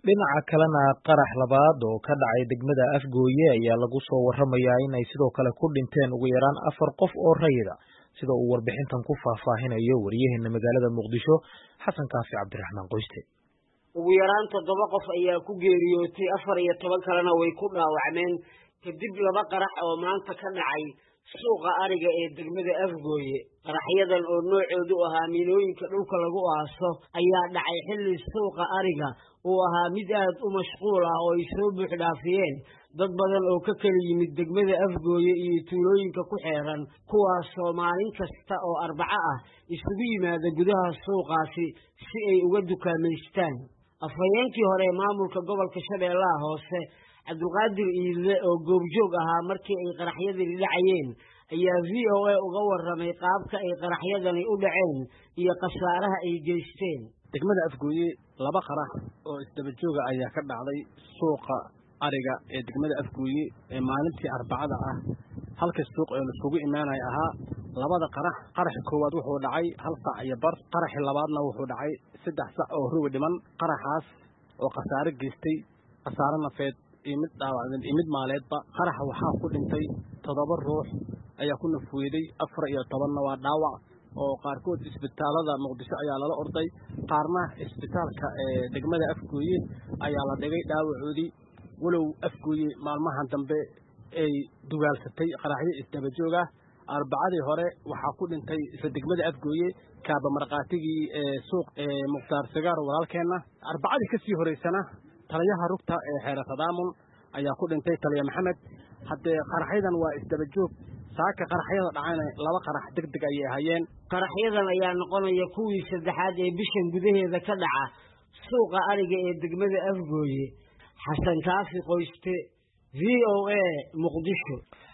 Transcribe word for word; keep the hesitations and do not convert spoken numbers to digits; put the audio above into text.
dhinaca kalena qarax labaad oo ka dhacay degmada Afgooye ayaa lagu soo waramayaa in ay sidoo kale ku dhinteen ugu yaraan afar qof oo rayid ah sida uu warbixintan ku faahfaahinayo wariyaheena magaalada Muqdisho Xasan Kaafi Cabdiraxmaan Qoyste. ugu yaraan toddoba qof ayaa ku geeriyootay afar iyo toban kalena way ku dhaawacmeen kadib laba qarax oo maanta ka dhacay suuqa ariga ee degmada Afgooye. qaraxyadan oo noocoodu ahaa miilooyinka dhulka lagu aaso ayaa dhacay xilli suuqa ariga uu ahaa mid aad u mashquul ah oo ay soo buux dhaafiyeen dad badan oo ka kala yimid degmada Afgooye iyo tuulooyinka ku xeeran kuwaasoo maalin kasta oo Arbaco ah isugu yimaada gudaha suuqaasi si ay uga dukaamaystaan. afhayeenkii hore maamulka gobolka Shabeellaha Hoose Cabdulqaadir Iile oo goobjoog ahaa markii ay qaraxyadani dhacayeen ayaa V O A uga warramay qaabka ay qaraxyadani u dhaceen iyo khasaaraha ay geysteen. degmada Afgooye laba qarax oo isdaba joog ah ayaa ka dhacday suuqa ariga ee degmada Afgooye ee maalintii Arbacada ah halka suuq ee isugu imaanay ahaa labada qarax qarax koowaad wuxuu dhacay hal saac iyo bar qaraxi labaadna wuxuu dhacay saddex saac oo ruwi dhiman qaraxaas oo khasaare geystay khasaare nafeed iyo mid dhaawacdan iyo mid maaleedba qaraxa waxaa ku dhintay toddoba ruux ayaa ku nafweeday afar iyo tobanna waa dhaawac oo qaarkood isbitaalada Muqdisho ayaa lala orday qaarna isbitaalka ee degmada Afgooye ayaa la dhigay dhaawacoodii walow Afgooye maalmahan dambe ay dugaalsatay qaraxyo isdaba joog ah. Arbacadii hore waxaa ku dhintay isla degmada Afgooye kaaba marqaatigii ee suuq ee Muqtaar Sagaar walaalkeena. Arbacadii ka sii horeysana taliyaha rugta ee Xeerar Tadaamun ayaa ku dhintay taliya Maxamed. haddee qaraxyadan waa isdaba joog saaka qaraxyada dhacayna laba qarax degdeg ayay hayeen. qaraxyadan ayaa noqonaya kuwii saddexaad ee bishan gudaheeda ka dhaca suuqa ariga ee degmada Afgooye. Xasan Kaafi Qoyste, V O A, Muqdisho.